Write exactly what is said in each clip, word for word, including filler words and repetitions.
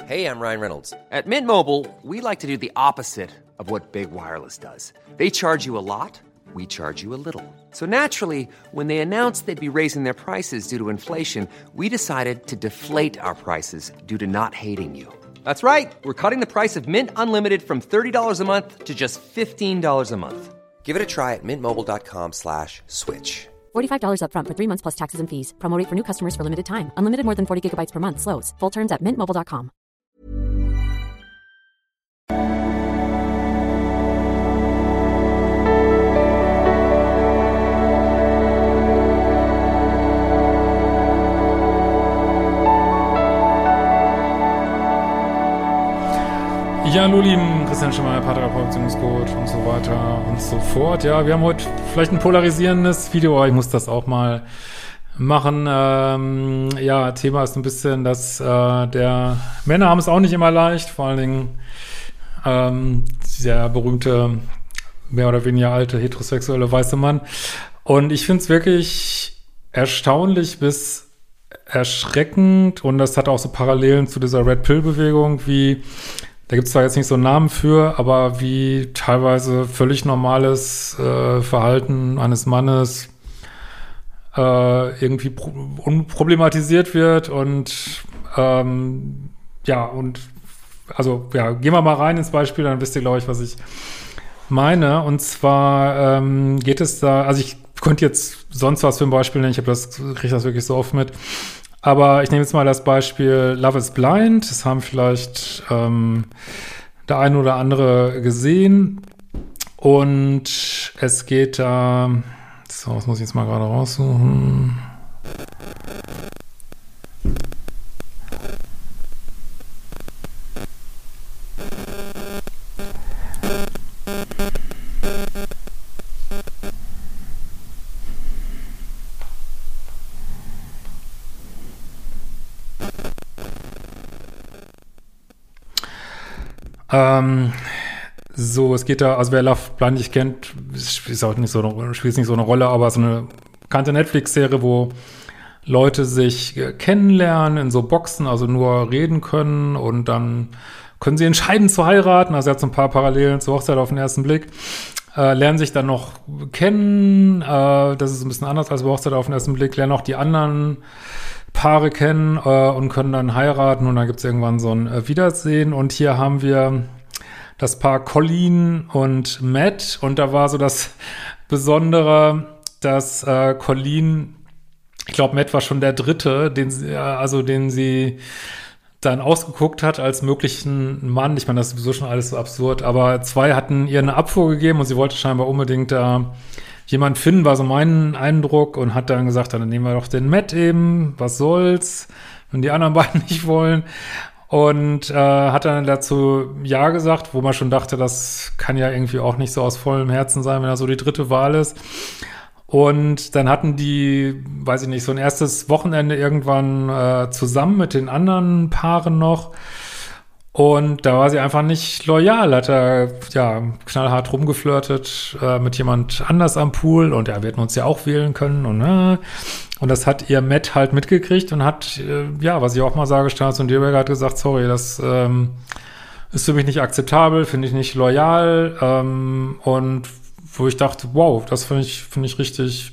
Hey, I'm Ryan Reynolds. At Mint Mobile, we like to do the opposite of what Big Wireless does. They charge you a lot, we charge you a little. So naturally, when they announced they'd be raising their prices due to inflation, we decided to deflate our prices due to not hating you. That's right. We're cutting the price of Mint Unlimited from thirty dollars a month to just fifteen dollars a month. Give it a try at mintmobile.com slash switch. forty-five dollars up front for three months plus taxes and fees. Promo rate for new customers for limited time. Unlimited more than forty gigabytes per month. Slows full terms at mint mobile dot com. Ja, hallo lieben, Christian Schemmer, Paartherapeut, Beziehungscoach und so weiter und so fort. Ja, wir haben heute vielleicht ein polarisierendes Video, aber ich muss das auch mal machen. Ähm, ja, Thema ist ein bisschen, dass äh, der Männer haben es auch nicht immer leicht, vor allen Dingen ähm, der berühmte, mehr oder weniger alte, heterosexuelle weiße Mann. Und ich finde es wirklich erstaunlich bis erschreckend, und das hat auch so Parallelen zu dieser Red Pill-Bewegung, wie da gibt es zwar jetzt nicht so einen Namen für, aber wie teilweise völlig normales äh, Verhalten eines Mannes äh, irgendwie pro- unproblematisiert wird. Und ähm, ja, und also ja, gehen wir mal rein ins Beispiel, dann wisst ihr, glaube ich, was ich meine. Und zwar ähm, geht es da, also ich könnte jetzt sonst was für ein Beispiel nennen, ich habe das, kriege das wirklich so oft mit. Aber ich nehme jetzt mal das Beispiel Love is Blind. Das haben vielleicht ähm, der eine oder andere gesehen. Und es geht da, so, das muss ich jetzt mal gerade raussuchen. Ähm, so, es geht da, also wer Love Blind nicht kennt, ist auch nicht so eine, spielt nicht so eine Rolle, aber so eine bekannte Netflix-Serie, wo Leute sich äh, kennenlernen in so Boxen, also nur reden können, und dann können sie entscheiden zu heiraten. Also er hat so ein paar Parallelen zur Hochzeit auf den ersten Blick. Äh, lernen sich dann noch kennen, äh, das ist ein bisschen anders als bei Hochzeit auf den ersten Blick, lernen auch die anderen Paare kennen äh, und können dann heiraten, und dann gibt es irgendwann so ein äh, Wiedersehen. Und hier haben wir das Paar Colleen und Matt, und da war so das Besondere, dass äh, Colleen, ich glaube, Matt war schon der dritte, den sie, äh, also den sie dann ausgeguckt hat als möglichen Mann. Ich meine, das ist sowieso schon alles so absurd, aber zwei hatten ihr eine Abfuhr gegeben, und sie wollte scheinbar unbedingt da äh, jemand finden, war so mein Eindruck, und hat dann gesagt, dann nehmen wir doch den Matt eben, was soll's, wenn die anderen beiden nicht wollen. Und äh, hat dann dazu Ja gesagt, wo man schon dachte, das kann ja irgendwie auch nicht so aus vollem Herzen sein, wenn er so die dritte Wahl ist. Und dann hatten die, weiß ich nicht, so ein erstes Wochenende irgendwann äh, zusammen mit den anderen Paaren noch. Und da war sie einfach nicht loyal, hat er ja knallhart rumgeflirtet äh, mit jemand anders am Pool, und ja, wir hätten uns ja auch wählen können, und äh, und das hat ihr Matt halt mitgekriegt und hat, äh, ja, was ich auch mal sage, Staats- und Dierberger hat gesagt, sorry, das ähm, ist für mich nicht akzeptabel, finde ich nicht loyal, ähm, und wo ich dachte, wow, das finde ich, finde ich richtig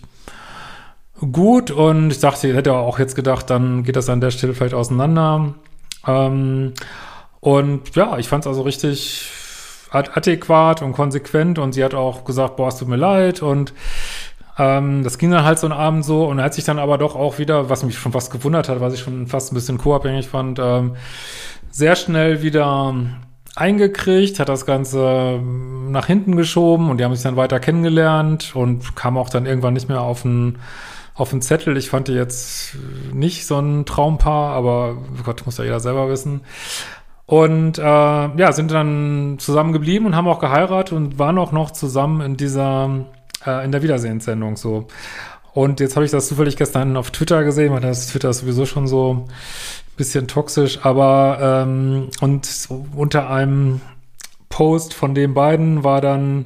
gut, und ich dachte, ich hätte auch jetzt gedacht, dann geht das an der Stelle vielleicht auseinander, ähm, und ja, ich fand es also richtig ad- adäquat und konsequent, und sie hat auch gesagt, boah, es tut mir leid, und ähm, das ging dann halt so einen Abend so, und er hat sich dann aber doch auch wieder, was mich schon fast gewundert hat, was ich schon fast ein bisschen co-abhängig fand, ähm, sehr schnell wieder eingekriegt, hat das Ganze nach hinten geschoben, und die haben sich dann weiter kennengelernt und kam auch dann irgendwann nicht mehr auf den auf den Zettel. Ich fand die jetzt nicht so ein Traumpaar, aber Gott, muss ja jeder selber wissen. Und äh, ja, sind dann zusammen geblieben und haben auch geheiratet und waren auch noch zusammen in dieser, äh, in der Wiedersehenssendung so. Und jetzt habe ich das zufällig gestern auf Twitter gesehen, weil das Twitter ist sowieso schon so ein bisschen toxisch, aber ähm, und so unter einem Post von den beiden war dann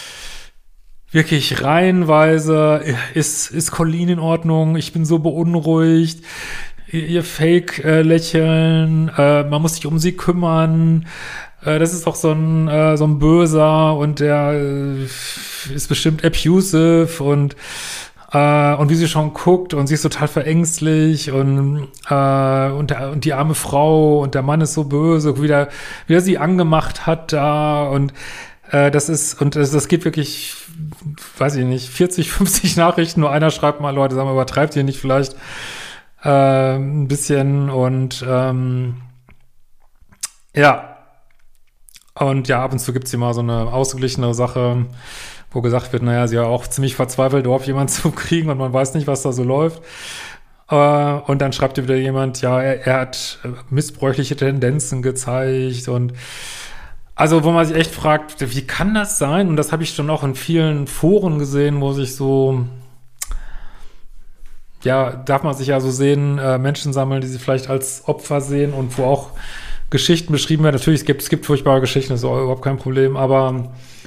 wirklich reihenweise, ist, ist Colleen in Ordnung? Ich bin so beunruhigt. ihr, ihr Fake-Lächeln, äh, man muss sich um sie kümmern, äh, das ist doch so ein, äh, so ein Böser und der äh, ist bestimmt abusive und äh, und wie sie schon guckt und sie ist total verängstlich und äh, und, der, und die arme Frau und der Mann ist so böse, wie der, wie er sie angemacht hat da und äh, das ist, und das, das geht wirklich, weiß ich nicht, vierzig, fünfzig Nachrichten, nur einer schreibt mal, Leute, sagen wir, übertreibt ihr nicht vielleicht äh, ein bisschen und ähm, ja, und ja, ab und zu gibt's hier mal so eine ausgeglichenere Sache, wo gesagt wird, naja, sie ja auch ziemlich verzweifelt, überhaupt jemanden zu kriegen und man weiß nicht, was da so läuft. Äh, und dann schreibt dir wieder jemand, ja, er, er hat missbräuchliche Tendenzen gezeigt und also, wo man sich echt fragt, wie kann das sein? Und das habe ich schon auch in vielen Foren gesehen, wo sich so, ja, darf man sich ja so sehen, äh, Menschen sammeln, die sie vielleicht als Opfer sehen und wo auch Geschichten beschrieben werden. Natürlich, es gibt, es gibt furchtbare Geschichten, das ist auch überhaupt kein Problem, aber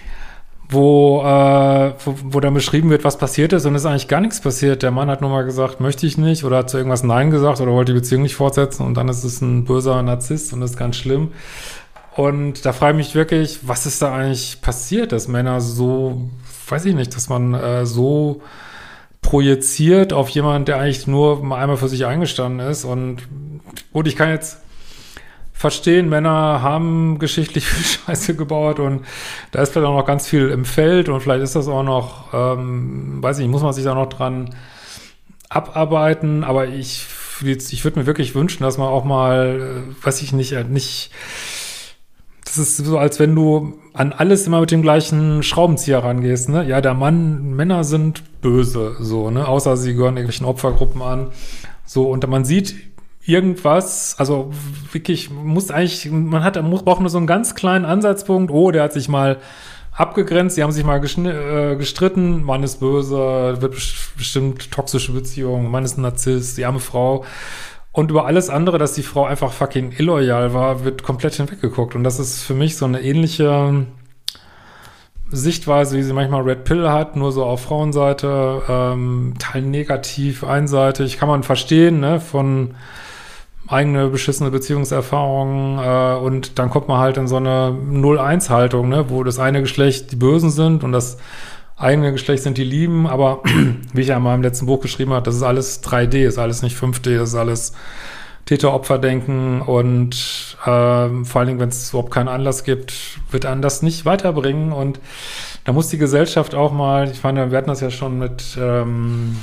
wo, äh, wo, wo dann beschrieben wird, was passiert ist und es ist eigentlich gar nichts passiert. Der Mann hat nur mal gesagt, möchte ich nicht oder hat zu irgendwas Nein gesagt oder wollte die Beziehung nicht fortsetzen und dann ist es ein böser Narzisst und das ist ganz schlimm. Und da frage ich mich wirklich, was ist da eigentlich passiert, dass Männer so, weiß ich nicht, dass man äh, so projiziert auf jemanden, der eigentlich nur mal einmal für sich eingestanden ist. Und gut, ich kann jetzt verstehen, Männer haben geschichtlich viel Scheiße gebaut und da ist vielleicht auch noch ganz viel im Feld und vielleicht ist das auch noch, ähm, weiß ich nicht, muss man sich da noch dran abarbeiten, aber ich, ich würde mir wirklich wünschen, dass man auch mal, äh, weiß ich nicht, äh, nicht, das ist so, als wenn du an alles immer mit dem gleichen Schraubenzieher rangehst, ne? Ja, der Mann, Männer sind böse, so, ne? Außer sie gehören irgendwelchen Opfergruppen an, so, und man sieht irgendwas, also wirklich, muss eigentlich, man hat, muss, braucht nur so einen ganz kleinen Ansatzpunkt, oh, der hat sich mal abgegrenzt, die haben sich mal äh, gestritten, Mann ist böse, wird bestimmt toxische Beziehung, Mann ist ein Narzisst, die arme Frau. Und über alles andere, dass die Frau einfach fucking illoyal war, wird komplett hinweggeguckt. Und das ist für mich so eine ähnliche Sichtweise, wie sie manchmal Red Pill hat, nur so auf Frauenseite, ähm, Teil negativ, einseitig, kann man verstehen, ne, von eigene beschissene Beziehungserfahrungen, äh, und dann kommt man halt in so eine null eins Haltung, ne, wo das eine Geschlecht die Bösen sind und das eigene Geschlecht sind die Lieben, aber wie ich ja in meinem letzten Buch geschrieben habe, das ist alles drei D, ist alles nicht fünf D, das ist alles Täter-Opfer-Denken und äh, vor allen Dingen, wenn es überhaupt keinen Anlass gibt, wird einen das nicht weiterbringen und da muss die Gesellschaft auch mal, ich meine, wir hatten das ja schon mit ähm,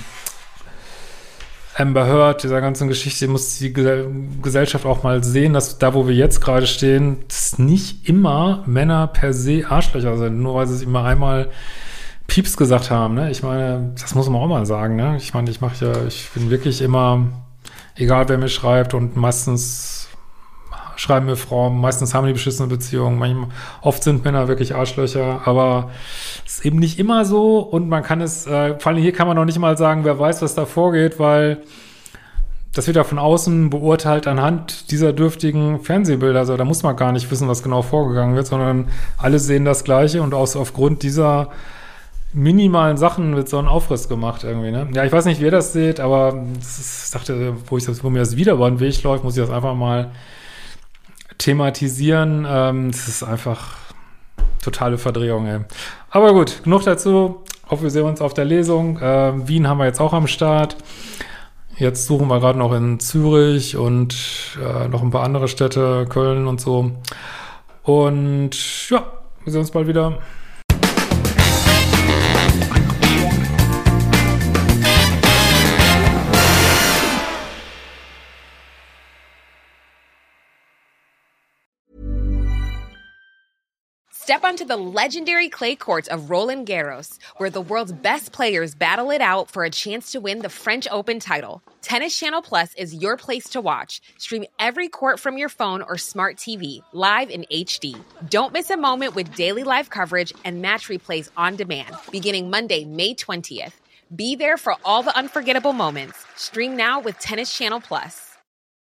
Amber Heard, dieser ganzen Geschichte, muss die Ge- Gesellschaft auch mal sehen, dass da, wo wir jetzt gerade stehen, dass nicht immer Männer per se Arschlöcher sind, nur weil sie es immer einmal Pieps gesagt haben, ne? Ich meine, das muss man auch mal sagen, ne? Ich meine, ich mache ja, ich bin wirklich immer, egal wer mir schreibt und meistens schreiben mir Frauen, meistens haben die beschissene Beziehungen, manchmal, oft sind Männer wirklich Arschlöcher, aber es ist eben nicht immer so und man kann es, äh, vor allem hier kann man noch nicht mal sagen, wer weiß, was da vorgeht, weil das wird ja von außen beurteilt anhand dieser dürftigen Fernsehbilder, also da muss man gar nicht wissen, was genau vorgegangen wird, sondern alle sehen das Gleiche und aus, aufgrund dieser minimalen Sachen wird so ein Aufriss gemacht irgendwie, ne? Ja, ich weiß nicht, wie ihr das seht, aber das ist, ich dachte, wo ich das, wo mir das wieder über den Weg läuft, muss ich das einfach mal thematisieren. Ähm, das ist einfach totale Verdrehung, ey. Aber gut, genug dazu. Hoffe, wir sehen uns auf der Lesung. Ähm, Wien haben wir jetzt auch am Start. Jetzt suchen wir gerade noch in Zürich und äh, noch ein paar andere Städte, Köln und so. Und ja, wir sehen uns bald wieder. Step onto the legendary clay courts of Roland Garros, where the world's best players battle it out for a chance to win the French Open title. Tennis Channel Plus is your place to watch. Stream every court from your phone or smart T V, live in H D. Don't miss a moment with daily live coverage and match replays on demand, beginning Monday, May twentieth. Be there for all the unforgettable moments. Stream now with Tennis Channel Plus.